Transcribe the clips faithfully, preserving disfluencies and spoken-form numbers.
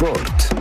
Sport.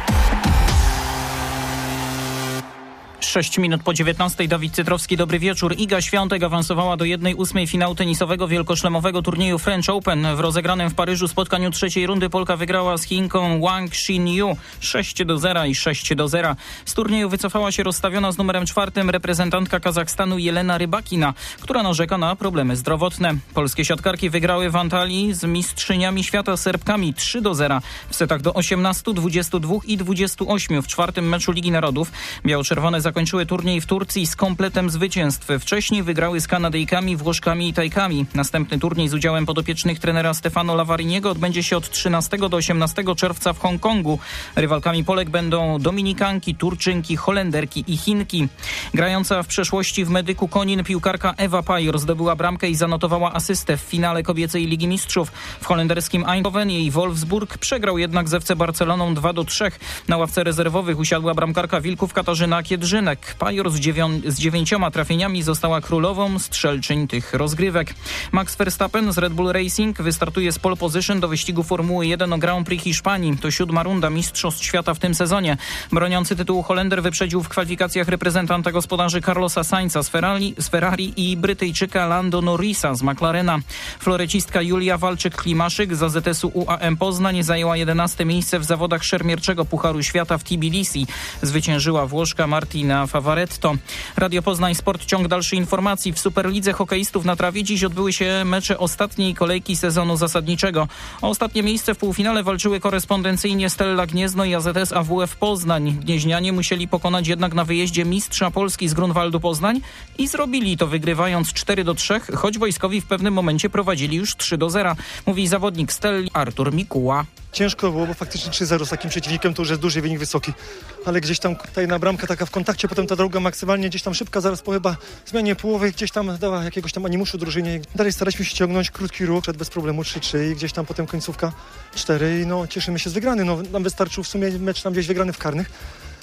sześć minut po dziewiętnastej. Dawid Cytrowski, dobry wieczór. Iga Świątek awansowała do jednej ósmej finału tenisowego wielkoszlemowego turnieju French Open. W rozegranym w Paryżu spotkaniu trzeciej rundy Polka wygrała z Chinką Wang Xinyu sześć do zera i sześć do zera. Z turnieju wycofała się rozstawiona z numerem czwartym reprezentantka Kazachstanu Jelena Rybakina, która narzeka na problemy zdrowotne. Polskie siatkarki wygrały w Antalii z mistrzyniami świata Serbkami trzy do zera w setach do osiemnastu, dwudziestu dwóch i dwudziestu ośmiu w czwartym meczu Ligi Narodów. Biało-czerwone zakończyły turniej w Turcji z kompletem zwycięstw. Wcześniej wygrały z Kanadyjkami, Włoszkami i Tajkami. Następny turniej z udziałem podopiecznych trenera Stefano Lavariniego odbędzie się od trzynastego do osiemnastego czerwca w Hongkongu. Rywalkami Polek będą Dominikanki, Turczynki, Holenderki i Chinki. Grająca w przeszłości w Medyku Konin piłkarka Ewa Pajor zdobyła bramkę i zanotowała asystę w finale kobiecej Ligi Mistrzów. W holenderskim Eindhoven jej Wolfsburg przegrał jednak z F C Barceloną dwa do trzech. Na ławce rezerwowych usiadła bramkarka Wilków Katarzyna Kiedrzynek. Pajor z, dziewią- z dziewięcioma trafieniami została królową strzelczyń tych rozgrywek. Max Verstappen z Red Bull Racing wystartuje z pole position do wyścigu Formuły jeden o Grand Prix Hiszpanii. To siódma runda Mistrzostw Świata w tym sezonie. Broniący tytułu Holender wyprzedził w kwalifikacjach reprezentanta gospodarzy Carlosa Sainza z Ferrari, z Ferrari i Brytyjczyka Lando Norrisa z McLarena. Florecistka Julia Walczyk-Klimaszyk z A Z S-u U A M Poznań zajęła jedenaste miejsce w zawodach szermierczego Pucharu Świata w Tbilisi. Zwyciężyła Włoszka Martina Favaretto. Radio Poznań Sport, ciąg dalszych informacji. W Superlidze hokeistów na trawie dziś odbyły się mecze ostatniej kolejki sezonu zasadniczego. O ostatnie miejsce w półfinale walczyły korespondencyjnie Stella Gniezno i A Z S A W F Poznań. Gnieźnianie musieli pokonać jednak na wyjeździe mistrza Polski z Grunwaldu Poznań i zrobili to, wygrywając cztery do trzech, choć wojskowi w pewnym momencie prowadzili już trzy do zera. Mówi zawodnik Stelli Artur Mikuła. Ciężko było, bo faktycznie trzy zero z takim przeciwnikiem to już jest duży wynik wysoki, ale gdzieś tam tajna bramka taka w kontakcie, potem ta droga maksymalnie gdzieś tam szybka, zaraz po chyba zmianie połowy gdzieś tam dała jakiegoś tam animuszu drużynie. Dalej staraliśmy się ciągnąć, krótki ruch, przed bez problemu trzy trzy i gdzieś tam potem końcówka cztery i no cieszymy się z wygrany. No nam wystarczył w sumie mecz tam gdzieś wygrany w karnych.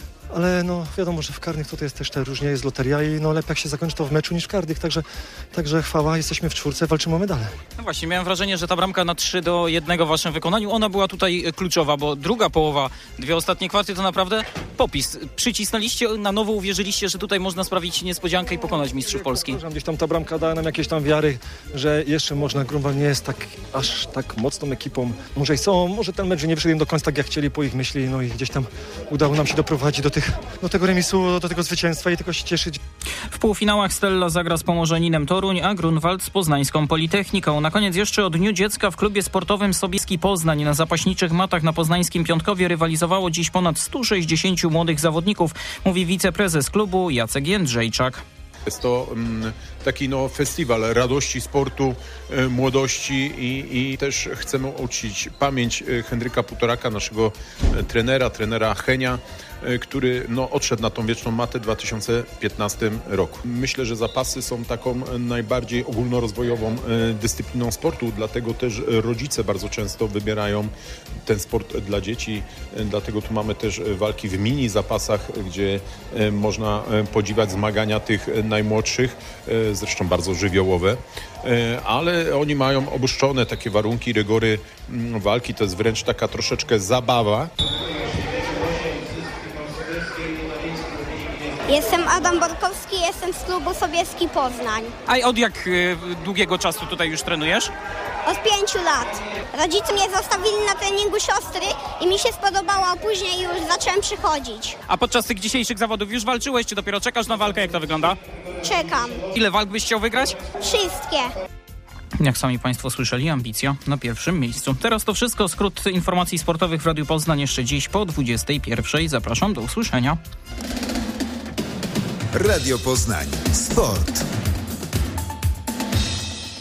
Ale no wiadomo, że w karnych to jest też te różnie, jest loteria i no lepiej jak się zakończy to w meczu niż w karnych, także, także chwała, jesteśmy w czwórce, walczymy o medale. No właśnie, miałem wrażenie, że ta bramka na trzy do jednego w waszym wykonaniu, ona była tutaj kluczowa, bo druga połowa, dwie ostatnie kwarty to naprawdę popis. Przycisnęliście, na nowo uwierzyliście, że tutaj można sprawić niespodziankę i pokonać mistrzów Polski. Gdzieś tam ta bramka dała nam jakieś tam wiary, że jeszcze można, Grunwald nie jest tak aż tak mocną ekipą. Może i są, może ten mecz nie wyszedł do końca tak jak chcieli po ich myśli, no i gdzieś tam udało nam się doprowadzić do tych, do tego remisu, do tego zwycięstwa i tylko się cieszyć. W półfinałach Stella zagra z Pomorzeninem Toruń, a Grunwald z Poznańską Politechniką. Na koniec jeszcze o Dniu Dziecka w klubie sportowym Sobieski Poznań. Na zapaśniczych matach na poznańskim Piątkowie rywalizowało dziś ponad stu sześćdziesięciu młodych zawodników, mówi wiceprezes klubu Jacek Jędrzejczak. Jest to um, taki no, festiwal radości, sportu, y, młodości i, i też chcemy uczcić pamięć y, Henryka Półtoraka, naszego y, trenera, trenera Henia, y, który no, odszedł na tą wieczną matę w dwa tysiące piętnastym roku. Myślę, że zapasy są taką najbardziej ogólnorozwojową y, dyscypliną sportu, dlatego też rodzice bardzo często wybierają ten sport dla dzieci, y, dlatego tu mamy też walki w mini zapasach, gdzie y, można y, podziwiać zmagania tych y, najmłodszych, zresztą bardzo żywiołowe, ale oni mają obuszczone takie warunki, rygory walki, to jest wręcz taka troszeczkę zabawa. Jestem Adam Borkowski, jestem z klubu Sobieski Poznań. A od jak y, długiego czasu tutaj już trenujesz? Od pięciu lat. Rodzice mnie zostawili na treningu siostry i mi się spodobało, a później już zacząłem przychodzić. A podczas tych dzisiejszych zawodów już walczyłeś, czy dopiero czekasz na walkę? Jak to wygląda? Czekam. Ile walk byś chciał wygrać? Wszystkie. Jak sami Państwo słyszeli, ambicja na pierwszym miejscu. Teraz to wszystko. Skrót informacji sportowych w Radiu Poznań jeszcze dziś po dwudziestej pierwszej. Zapraszam do usłyszenia. Radio Poznań. Sport.